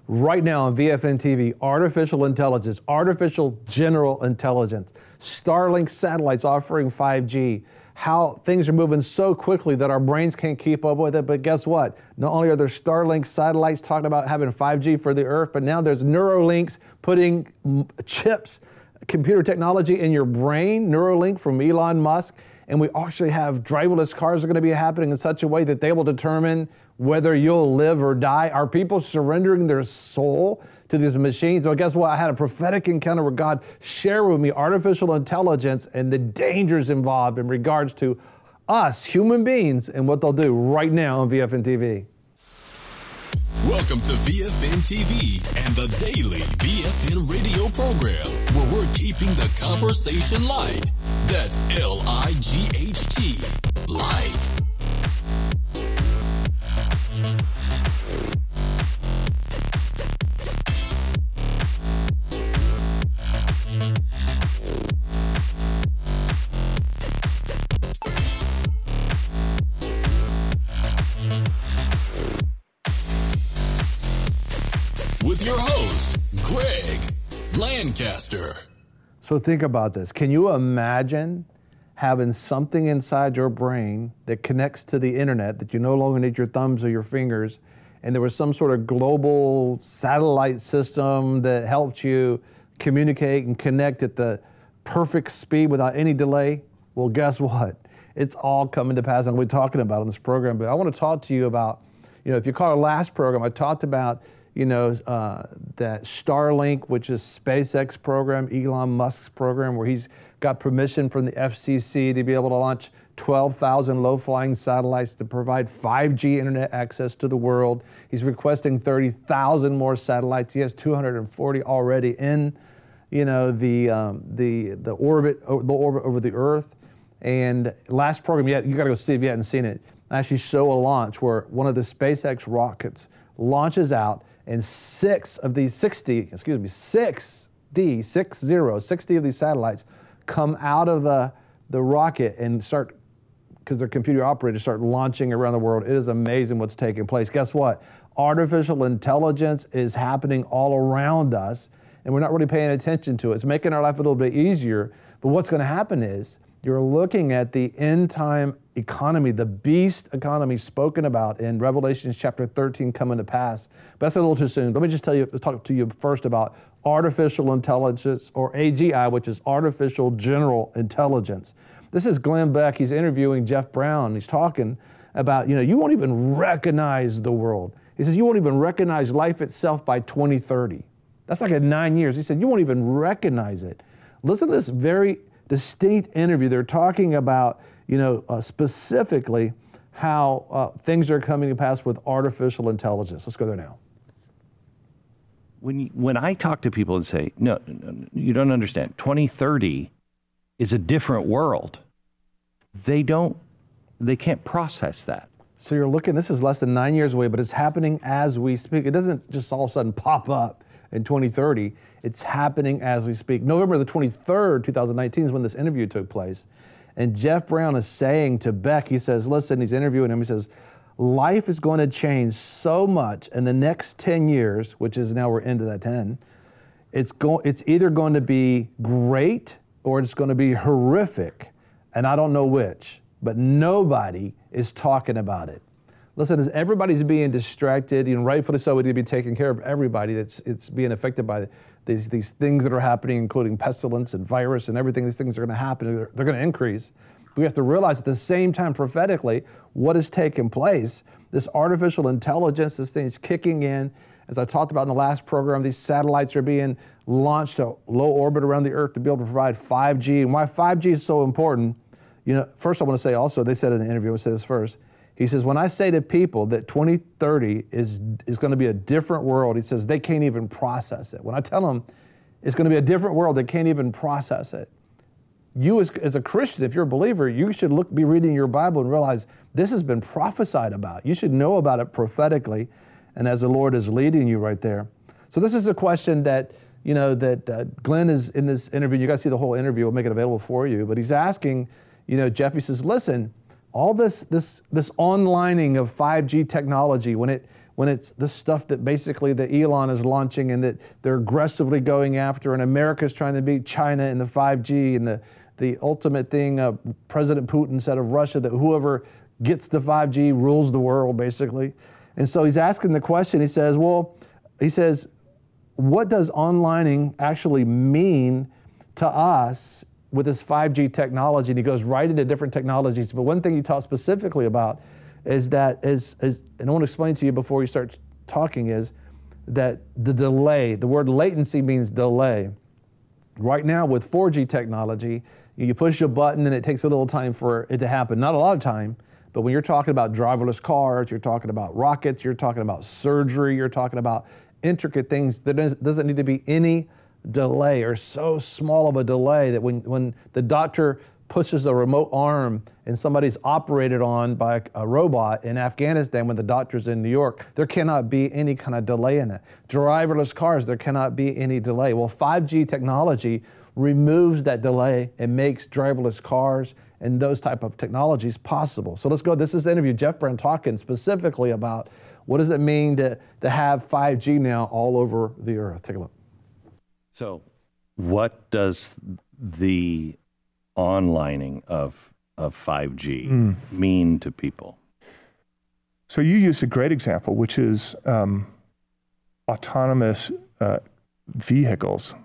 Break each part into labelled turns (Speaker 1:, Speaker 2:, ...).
Speaker 1: right now on VFN TV, artificial intelligence, artificial general intelligence, Starlink satellites offering 5G, how things are moving so quickly that our brains can't keep up with it. But guess what? Not only are there Starlink satellites talking about having 5G for the Earth, but now there's Neuralinks putting chips, computer technology in your brain, Neuralink from Elon Musk. And we actually have driverless cars are going to be happening in such a way that they will determine whether you'll live or die. Are people surrendering their soul to these machines? Well, guess what? I had a prophetic encounter where God shared with me artificial intelligence and the dangers involved in regards to us, human beings, and what they'll do right now on VFN TV.
Speaker 2: Welcome to VFN TV and the daily VFN radio program, where we're keeping the conversation light. That's L-I-G-H-T, light. With your host, Greg Lancaster.
Speaker 1: So think about this. Can you imagine having something inside your brain that connects to the internet, that you no longer need your thumbs or your fingers, and there was some sort of global satellite system that helped you communicate and connect at the perfect speed without any delay? Well, guess what? It's all coming to pass, and we're talking about it on this program. But I want to talk to you about, if you call our last program, I talked about that Starlink, which is SpaceX program, Elon Musk's program, where he's got permission from the FCC to be able to launch 12,000 low-flying satellites to provide 5G internet access to the world. He's requesting 30,000 more satellites. He has 240 already in, the orbit over the Earth. And last program, you got to go see if you hadn't seen it. I actually show a launch where one of the SpaceX rockets launches out, and 60 of these satellites come out of the rocket and start, because they're computer operated, start launching around the world. It is amazing what's taking place. Guess what? Artificial intelligence is happening all around us, and we're not really paying attention to it. It's making our life a little bit easier, but what's going to happen is you're looking at the end time economy, the beast economy spoken about in Revelation chapter 13 coming to pass. But that's a little too soon. Let me just talk to you first about artificial intelligence, or AGI, which is artificial general intelligence. This is Glenn Beck. He's interviewing Jeff Brown. He's talking about, you won't even recognize the world. He says you won't even recognize life itself by 2030. That's like 9 years. He said you won't even recognize it. Listen to this very distinct interview. They're talking about, specifically how things are coming to pass with artificial intelligence. Let's go there now.
Speaker 3: When I talk to people and say, no, you don't understand, 2030 is a different world, they can't process that.
Speaker 1: So you're looking, this is less than 9 years away, but it's happening as we speak. It doesn't just all of a sudden pop up in 2030. It's happening as we speak. November the 23rd, 2019 is when this interview took place. And Jeff Brown is saying to Beck, he says, listen, he's interviewing him, he says, life is going to change so much in the next 10 years, which is now we're into that 10. It's either going to be great or it's going to be horrific. And I don't know which, but nobody is talking about it. Listen, as everybody's being distracted, rightfully so, we need to be taking care of everybody it's being affected by these things that are happening, including pestilence and virus and everything. These things are going to happen. They're going to increase. We have to realize at the same time, prophetically, what is taking place. This artificial intelligence, this thing is kicking in. As I talked about in the last program, these satellites are being launched to low orbit around the Earth to be able to provide 5G. And why 5G is so important, first I want to say also, they said in the interview, I'll say this first. He says, when I say to people that 2030 is going to be a different world, he says they can't even process it. When I tell them it's going to be a different world, they can't even process it. You as a Christian, if you're a believer, you should be reading your Bible and realize this has been prophesied about. You should know about it prophetically and as the Lord is leading you right there. So this is a question that, Glenn is in this interview. You got to see the whole interview. We'll make it available for you. But he's asking, Jeff, he says, listen, all this onlining of 5G technology, when when it's the stuff that basically that Elon is launching and that they're aggressively going after, and America's trying to beat China in the 5G, and the ultimate thing, President Putin said of Russia that whoever gets the 5G rules the world, basically. And so he's asking the question, he says, what does onlining actually mean to us with this 5G technology? And he goes right into different technologies. But one thing he talks specifically about is that, and I want to explain to you before you start talking, is that the delay, the word latency means delay. Right now with 4G technology, you push a button and it takes a little time for it to happen. Not a lot of time, but when you're talking about driverless cars, you're talking about rockets, you're talking about surgery, you're talking about intricate things, there doesn't need to be any delay, or so small of a delay that when the doctor pushes a remote arm and somebody's operated on by a robot in Afghanistan when the doctor's in New York, there cannot be any kind of delay in it. Driverless cars, there cannot be any delay. Well, 5G technology removes that delay and makes driverless cars and those type of technologies possible. So let's go. This is the interview. Jeff Brown talking specifically about what does it mean to have 5G now all over the earth. Take a look.
Speaker 3: So what does the onlining of 5G mean to people?
Speaker 4: So you used a great example, which is autonomous vehicles.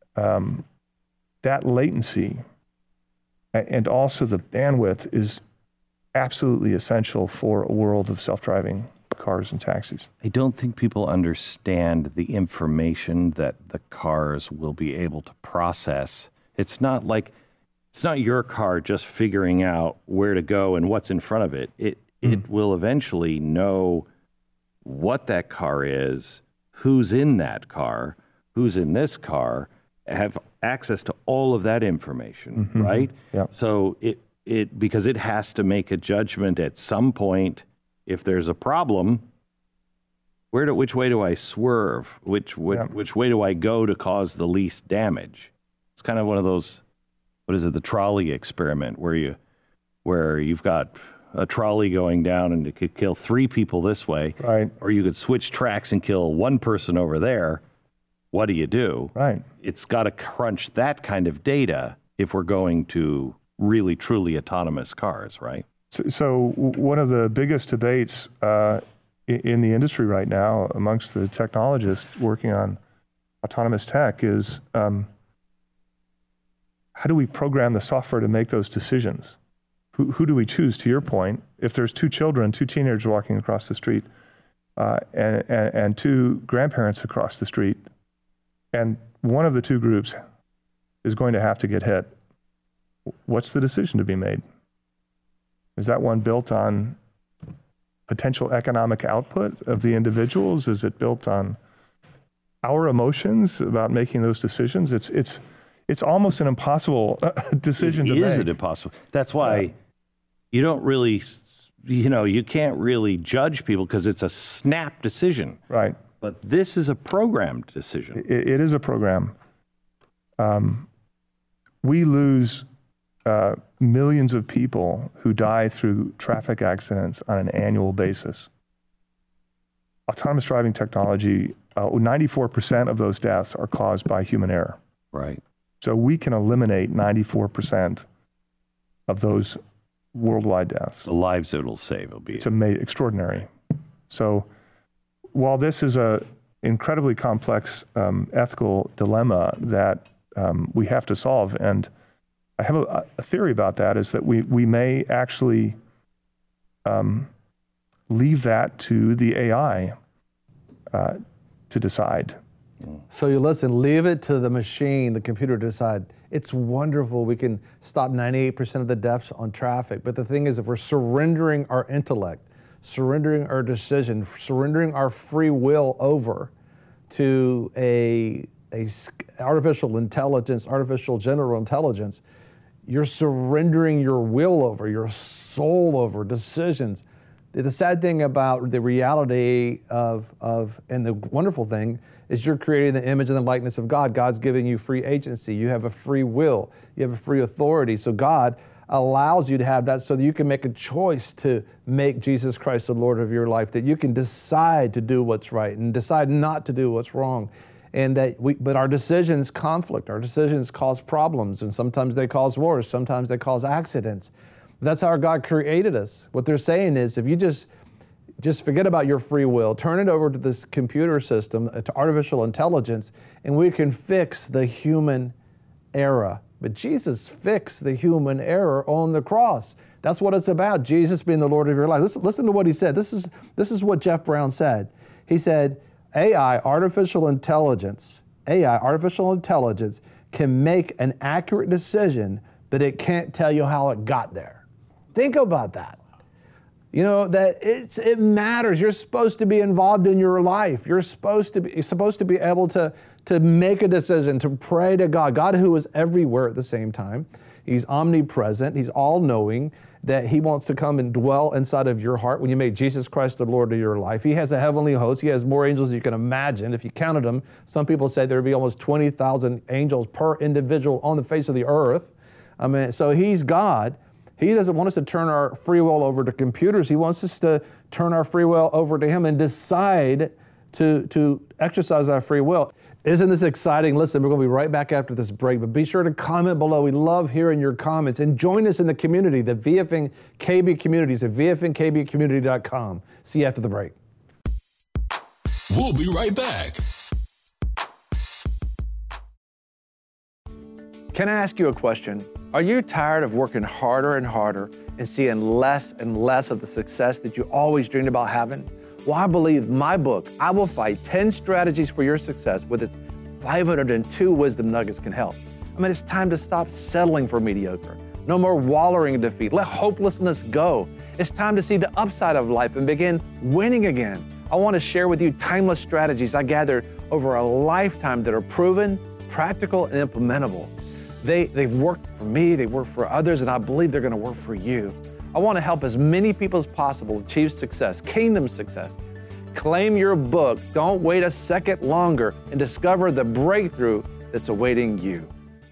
Speaker 4: That latency and also the bandwidth is absolutely essential for a world of self-driving cars and taxis.
Speaker 3: I don't think people understand the information that the cars will be able to process. It's not your car just figuring out where to go and what's in front of it. It will eventually know what that car is, who's in that car, who's in this car, have access to all of that information, right?
Speaker 4: Yeah.
Speaker 3: So because it has to make a judgment at some point. If there's a problem, which way do I swerve? Which way do I go to cause the least damage? It's kind of one of those, what is it, the trolley experiment, where you've got a trolley going down and it could kill 3 people this way,
Speaker 4: right? Or
Speaker 3: you could switch tracks and kill 1 person over there. What do you do?
Speaker 4: Right.
Speaker 3: It's got to crunch that kind of data if we're going to really, truly autonomous cars, right?
Speaker 4: So one of the biggest debates in the industry right now amongst the technologists working on autonomous tech is how do we program the software to make those decisions? Who do we choose? To your point, if there's 2 children, 2 teenagers walking across the street, and 2 grandparents across the street, and one of the 2 groups is going to have to get hit, what's the decision to be made? Is that one built on potential economic output of the individuals? Is it built on our emotions about making those decisions? It's almost an impossible decision to make.
Speaker 3: Is it impossible? That's why you don't really, you can't really judge people because it's a snap decision.
Speaker 4: Right.
Speaker 3: But this is a programmed decision.
Speaker 4: It is a program. We lose millions of people who die through traffic accidents on an annual basis. Autonomous driving technology, 94% of those deaths are caused by human error.
Speaker 3: Right.
Speaker 4: So we can eliminate 94% of those worldwide deaths.
Speaker 3: The lives it will save will be.
Speaker 4: It's extraordinary. So while this is an incredibly complex ethical dilemma that we have to solve, and I have a theory about that, is that we may actually leave that to the AI to decide.
Speaker 1: So you listen, leave it to the machine, the computer to decide. It's wonderful. We can stop 98% of the deaths on traffic. But the thing is, if we're surrendering our intellect, surrendering our decision, surrendering our free will over to a artificial intelligence, artificial general intelligence, you're surrendering your will over, your soul over, decisions. The sad thing about the reality and the wonderful thing is you're creating the image and the likeness of God. God's giving you free agency. You have a free will. You have a free authority. So God, allows you to have that so that you can make a choice to make Jesus Christ the Lord of your life, that you can decide to do what's right and decide not to do what's wrong. And but our decisions conflict, our decisions cause problems, and sometimes they cause wars, sometimes they cause accidents. That's how God created us. What they're saying is, if you just forget about your free will, turn it over to this computer system, to artificial intelligence, and we can fix the human error. But Jesus fixed the human error on the cross. That's what it's about, Jesus being the Lord of your life. Listen to what he said. This is what Jeff Brown said. He said, artificial intelligence, can make an accurate decision, but it can't tell you how it got there. Think about that. You know, that it matters. You're supposed to be involved in your life. You're supposed to be able to make a decision, to pray to God. God who is everywhere at the same time. He's omnipresent. He's all-knowing, that he wants to come and dwell inside of your heart when you make Jesus Christ the Lord of your life. He has a heavenly host. He has more angels than you can imagine. If you counted them, some people say there would be almost 20,000 angels per individual on the face of the earth. I mean, so he's God. He doesn't want us to turn our free will over to computers. He wants us to turn our free will over to him and decide to exercise our free will. Isn't this exciting? Listen, we're going to be right back after this break, but be sure to comment below. We love hearing your comments, and join us in the community, the VFN KB communities at vfnkbcommunity.com. See you after the break.
Speaker 2: We'll be right back.
Speaker 1: Can I ask you a question? Are you tired of working harder and harder and seeing less and less of the success that you always dreamed about having? Well, I believe my book, I Will Fight 10 Strategies for Your Success, with its 502 wisdom nuggets, can help. I mean, it's time to stop settling for mediocre. No more wallowing in defeat. Let hopelessness go. It's time to see the upside of life and begin winning again. I want to share with you timeless strategies I gathered over a lifetime that are proven, practical, and implementable. They've worked for me, they work for others, and I believe they're going to work for you. I want to help as many people as possible achieve success, kingdom success. Claim your book. Don't wait a second longer and discover the breakthrough that's awaiting you.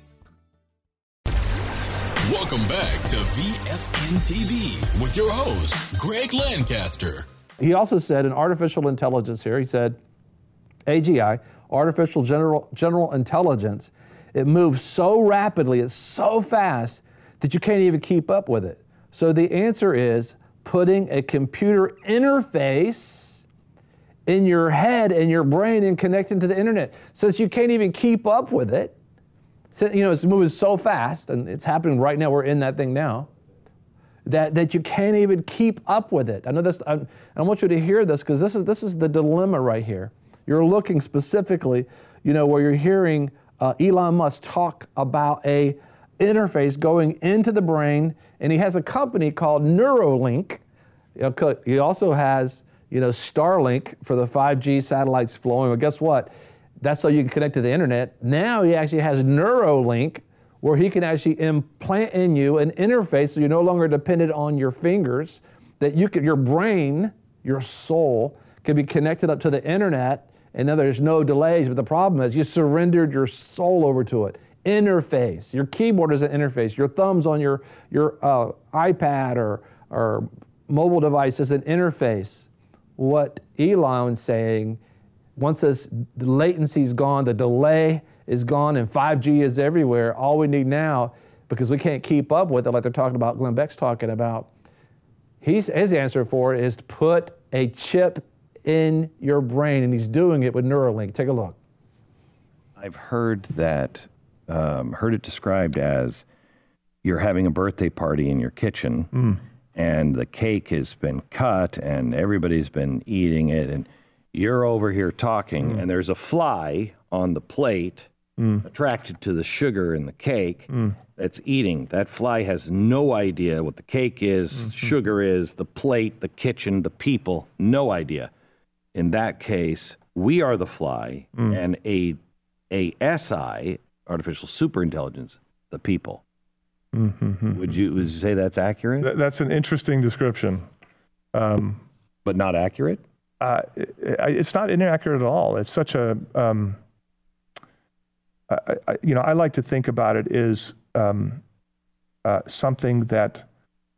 Speaker 2: Welcome back to VFN TV with your host, Greg Lancaster.
Speaker 1: He also said in artificial intelligence here, he said, AGI, artificial general intelligence, it moves so rapidly, it's so fast that you can't even keep up with it. So the answer is putting a computer interface in your head and your brain and connecting to the internet. Since you can't even keep up with it, so, you know, it's moving so fast, and it's happening right now, we're in that thing now, that you can't even keep up with it. I know this, I want you to hear this, because this is the dilemma right here. You're looking specifically, you know, where you're hearing Elon Musk talk about a interface going into the brain, and he has a company called Neuralink. He also has, you know, Starlink for the 5G satellites flowing. But guess what? That's so you can connect to the internet. Now he actually has Neuralink, where he can actually implant in you an interface so you're no longer dependent on your fingers, that your brain, your soul, can be connected up to the internet, and now there's no delays. But the problem is you surrendered your soul over to it. Interface. Your keyboard is an interface. Your thumbs on your iPad or mobile device is an interface. What Elon's saying, once the latency is gone, the delay is gone, and 5G is everywhere, all we need now, because we can't keep up with it like they're talking about, Glenn Beck's talking about, his answer for it is to put a chip in your brain, and he's doing it with Neuralink. Take a look.
Speaker 3: I've heard it described as you're having a birthday party in your kitchen, and the cake has been cut, and everybody's been eating it, and you're over here talking, and there's a fly on the plate attracted to the sugar in the cake that's eating. That fly has no idea what the cake is, sugar is, the plate, the kitchen, the people, no idea. In that case, we are the fly, and a SI, artificial superintelligence, the people. Would you say that's accurate?
Speaker 4: That's an interesting description.
Speaker 3: But not accurate?
Speaker 4: It's not inaccurate at all. It's such a, I like to think about it as something that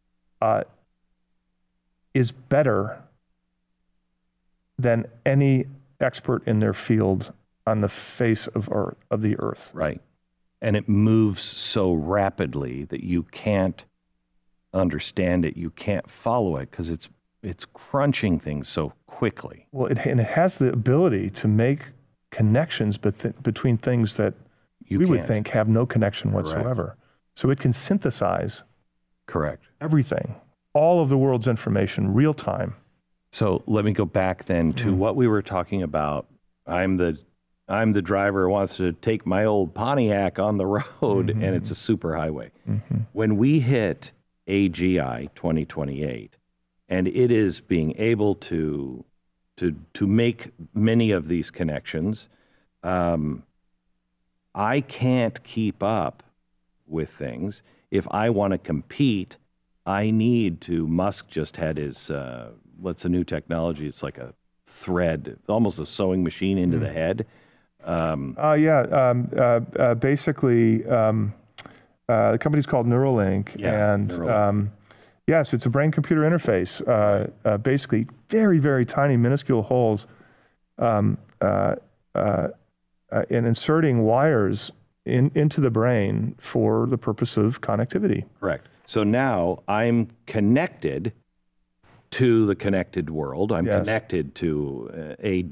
Speaker 4: is better than any expert in their field on the face of the earth.
Speaker 3: Right. And it moves so rapidly that you can't understand it, you can't follow it, because it's crunching things so quickly.
Speaker 4: Well, and it has the ability to make connections between things that we would think have no connection whatsoever.
Speaker 3: Correct.
Speaker 4: So it can synthesize
Speaker 3: Correct.
Speaker 4: everything, all of the world's information, real time.
Speaker 3: So let me go back then to what we were talking about. I'm the driver who wants to take my old Pontiac on the road, and it's a superhighway. When we hit AGI 2028, and it is being able to make many of these connections, I can't keep up with things. If I want to compete, I need to. Musk just had his what's a new technology? It's like a thread, almost a sewing machine into the head.
Speaker 4: Basically, the company's called Neuralink, and
Speaker 3: Neuralink.
Speaker 4: yes, it's a brain-computer interface. Basically, very, very tiny, minuscule holes, and inserting wires into the brain for the purpose of connectivity.
Speaker 3: Correct. So now I'm connected to the connected world. I'm connected to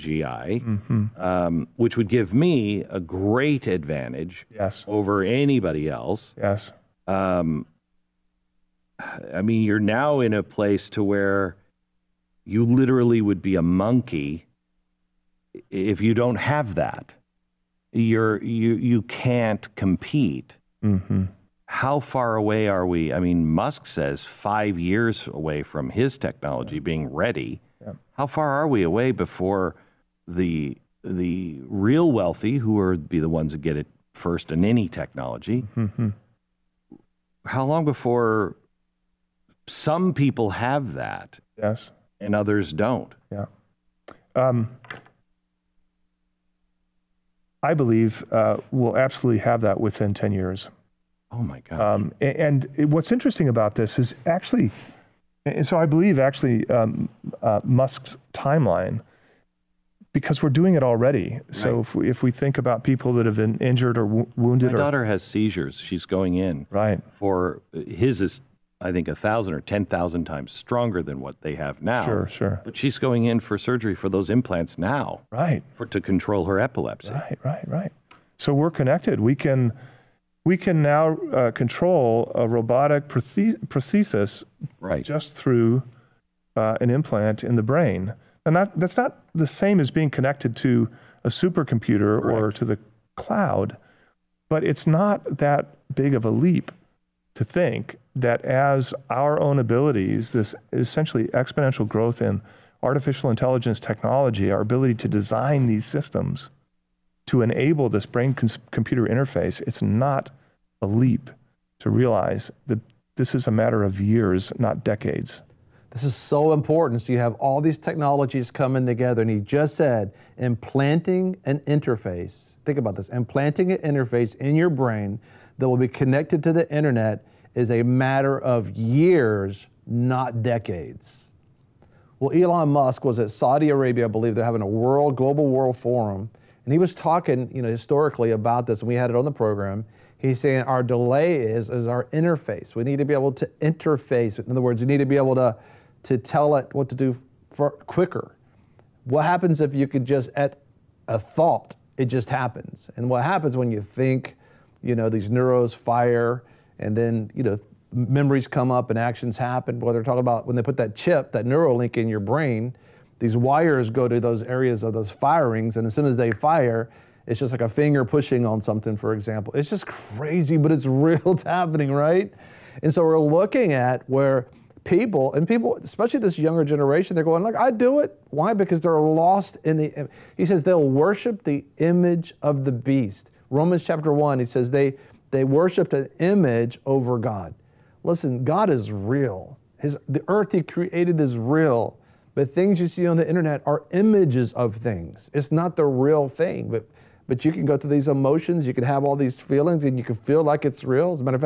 Speaker 3: AGI, which would give me a great advantage over anybody else.
Speaker 4: Yes.
Speaker 3: I mean, you're now in a place to where you literally would be a monkey if you don't have that. You can't compete. How far away are we? I mean, Musk says 5 years away from his technology being ready. How far are we away before the real wealthy, who are be the ones that get it first in any technology? How long before some people have that?
Speaker 4: Yes.
Speaker 3: And others don't.
Speaker 4: Yeah. I believe we'll absolutely have that within 10 years.
Speaker 3: Oh my God.
Speaker 4: And what's interesting about this is actually, and so I believe actually Musk's timeline, because we're doing it already. So if we think about people that have been injured or wounded.
Speaker 3: My daughter has seizures. She's going in.
Speaker 4: Right.
Speaker 3: For his is, I think, 1,000 or 10,000 times stronger than what they have now. Sure. But she's going in for surgery for those implants now.
Speaker 4: Right.
Speaker 3: To control her epilepsy.
Speaker 4: Right. So we're connected. We can now control a robotic prosthesis just through an implant in the brain. And that's not the same as being connected to a supercomputer or to the cloud, but it's not that big of a leap to think that as our own abilities, this essentially exponential growth in artificial intelligence technology, our ability to design these systems to enable this brain-computer interface, it's not a leap to realize that this is a matter of years, not decades.
Speaker 1: This is so important. So you have all these technologies coming together, and he just said, implanting an interface. Think about this. Implanting an interface in your brain that will be connected to the internet is a matter of years, not decades. Well, Elon Musk was at Saudi Arabia, I believe. They're having a global world forum, and he was talking, historically about this, and we had it on the program. He's saying our delay is our interface. We need to be able to interface. In other words, you need to be able to tell it what to do quicker. What happens if you could just, at a thought, it just happens? And what happens when you think, these neurons fire, and then, memories come up and actions happen. Well, they're talking about when they put that chip, that Neuralink in your brain, these wires go to those areas of those firings, and as soon as they fire, it's just like a finger pushing on something, for example. It's just crazy, but it's real. It's happening, right? And so we're looking at where people, especially this younger generation, they're going, look, I do it. Why? Because they're lost in he says they'll worship the image of the beast. Romans chapter 1, he says they worshiped an image over God. Listen, God is real. The earth he created is real. But things you see on the internet are images of things. It's not the real thing. But you can go through these emotions, you can have all these feelings, and you can feel like it's real. As a matter of fact,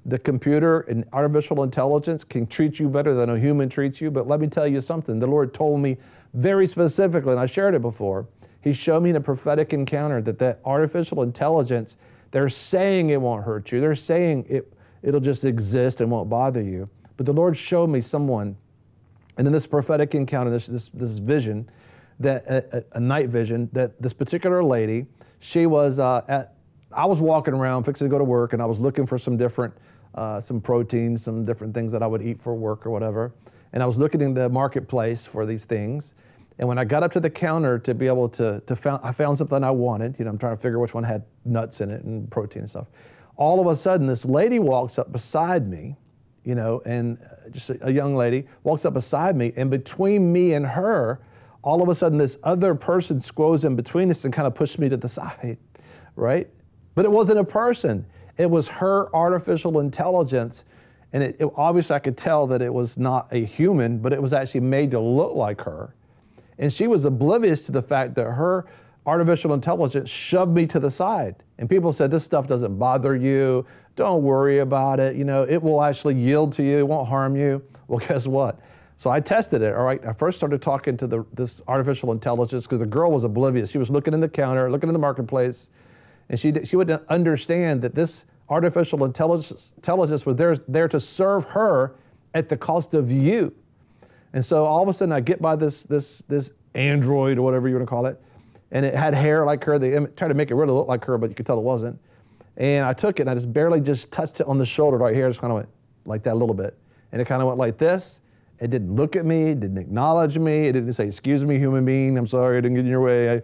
Speaker 1: The computer and artificial intelligence can treat you better than a human treats you. But let me tell you something. The Lord told me very specifically, and I shared it before, He showed me in a prophetic encounter that artificial intelligence, they're saying it won't hurt you. They're saying it'll just exist and won't bother you. But the Lord showed me someone, and in this prophetic encounter, this vision, that a night vision, that this particular lady, she was I was walking around fixing to go to work, and I was looking for some different, some proteins, some different things that I would eat for work or whatever. And I was looking in the marketplace for these things. And when I got up to the counter to be able I found something I wanted. I'm trying to figure which one had nuts in it and protein and stuff. All of a sudden, this lady walks up beside me, and just a young lady walks up beside me, and between me and her, all of a sudden this other person squoze in between us and kind of pushed me to the side, right? But it wasn't a person. It was her artificial intelligence. And it obviously I could tell that it was not a human, but it was actually made to look like her. And she was oblivious to the fact that her artificial intelligence shoved me to the side. And people said, this stuff doesn't bother you. Don't worry about it. It will actually yield to you. It won't harm you. Well, guess what? So I tested it, all right? I first started talking to this artificial intelligence because the girl was oblivious. She was looking in the counter, looking in the marketplace, and she wouldn't understand that this artificial intelligence was there to serve her at the cost of you. And so all of a sudden I get by this android or whatever you want to call it, and it had hair like her. They tried to make it really look like her, but you could tell it wasn't. And I took it and I just barely touched it on the shoulder right here. Just kind of went like that a little bit. And it kind of went like this. It didn't look at me, it didn't acknowledge me, it didn't say, excuse me, human being, I'm sorry, I didn't get in your way.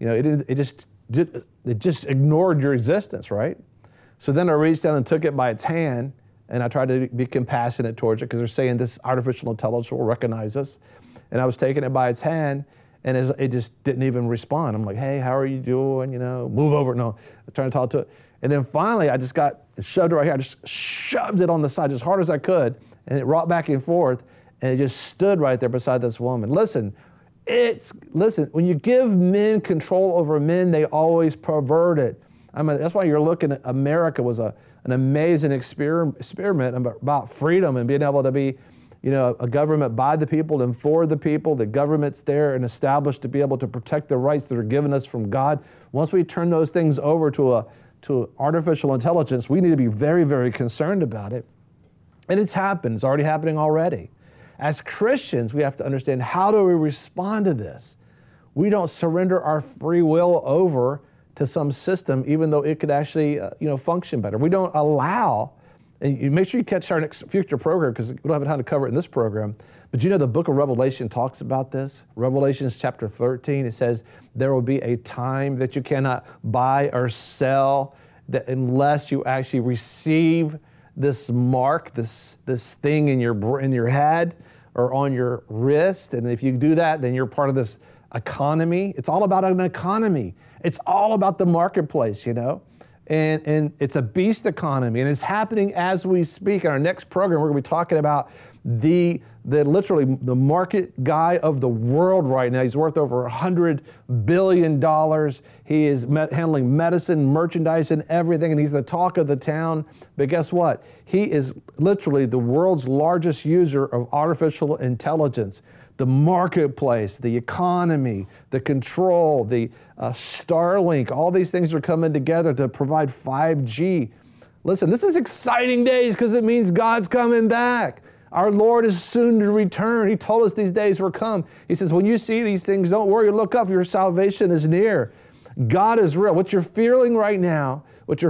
Speaker 1: It just ignored your existence, right? So then I reached down and took it by its hand, and I tried to be compassionate towards it because they're saying this artificial intelligence will recognize us. And I was taking it by its hand, and it just didn't even respond. I'm like, hey, how are you doing? Move over. No, I'm trying to talk to it. And then finally, I just got shoved right here. I just shoved it on the side as hard as I could, and it rocked back and forth, and it just stood right there beside this woman. Listen, when you give men control over men, they always pervert it. That's why you're looking at America was an amazing experiment about freedom and being able to be, a government by the people and for the people. The government's there and established to be able to protect the rights that are given us from God. Once we turn those things over to artificial intelligence, we need to be very, very concerned about it. And it's happened. It's already happening already. As Christians, we have to understand, how do we respond to this? We don't surrender our free will over to some system, even though it could actually, function better. We don't allow, and you make sure you catch our next future program because we don't have time to cover it in this program. But the book of Revelation talks about this. Revelation chapter 13, it says there will be a time that you cannot buy or sell unless you actually receive this mark, this thing in your head or on your wrist. And if you do that, then you're part of this economy. It's all about an economy. It's all about the marketplace, and it's a beast economy, and it's happening as we speak. In our next program, we're going to be talking about literally the market guy of the world right now. He's worth over $100 billion. He is handling medicine, merchandise, and everything, and he's the talk of the town. But guess what? He is literally the world's largest user of artificial intelligence. The marketplace, the economy, the control, the Starlink, all these things are coming together to provide 5G. Listen, this is exciting days because it means God's coming back. Our Lord is soon to return. He told us these days were come. He says, when you see these things, don't worry, look up, your salvation is near. God is real. What you're feeling right now,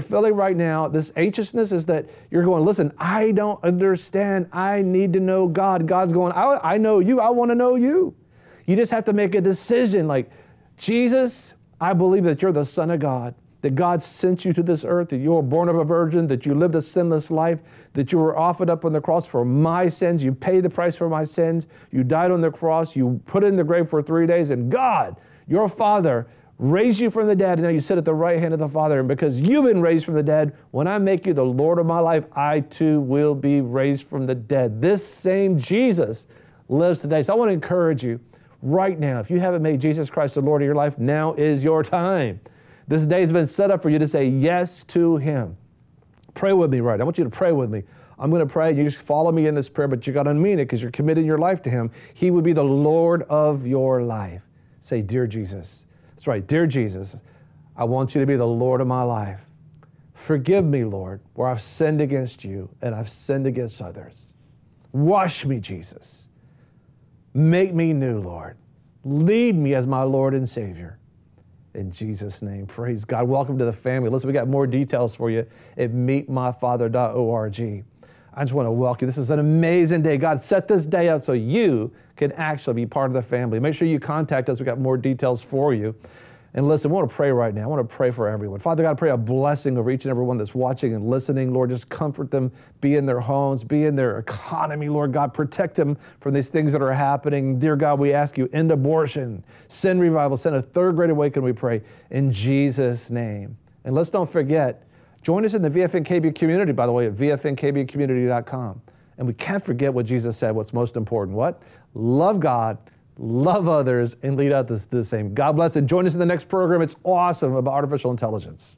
Speaker 1: this anxiousness is that you're going, listen, I don't understand. I need to know God. God's going, I know you. I want to know you. You just have to make a decision like, Jesus, I believe that you're the Son of God, that God sent you to this earth, that you were born of a virgin, that you lived a sinless life, that you were offered up on the cross for my sins. You paid the price for my sins. You died on the cross. You put in the grave for 3 days, and God, your Father, raised you from the dead, and now you sit at the right hand of the Father. And because you've been raised from the dead, when I make you the Lord of my life, I too will be raised from the dead. This same Jesus lives today. So I want to encourage you right now, if you haven't made Jesus Christ the Lord of your life, now is your time. This day has been set up for you to say yes to Him. Pray with me, right? I want you to pray with me. I'm going to pray. You just follow me in this prayer, but you got to mean it because you're committing your life to him. He would be the Lord of your life. Say, dear Jesus. That's right. Dear Jesus, I want you to be the Lord of my life. Forgive me, Lord, where I've sinned against you and I've sinned against others. Wash me, Jesus. Make me new, Lord. Lead me as my Lord and Savior. In Jesus' name, praise God. Welcome to the family. Listen, we got more details for you at meetmyfather.org. I just want to welcome you. This is an amazing day. God set this day up so you can actually be part of the family. Make sure you contact us. We got more details for you. And listen, we want to pray right now. I want to pray for everyone. Father God, I pray a blessing over each and every one that's watching and listening. Lord, just comfort them, be in their homes, be in their economy. Lord God, protect them from these things that are happening. Dear God, we ask you, end abortion, send revival, send a third great awakening, we pray, in Jesus' name. And let's don't forget, join us in the VFNKB community, by the way, at vfnkbcommunity.com. And we can't forget what Jesus said, what's most important. What? Love God, love others, and lead out the same. God bless, and join us in the next program. It's awesome about artificial intelligence.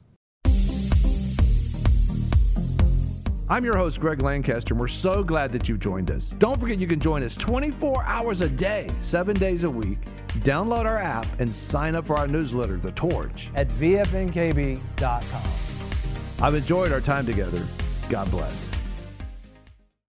Speaker 1: I'm your host, Greg Lancaster, and we're so glad that you've joined us. Don't forget you can join us 24 hours a day, 7 days a week. Download our app and sign up for our newsletter, The Torch, at vfnkb.com. I've enjoyed our time together. God bless.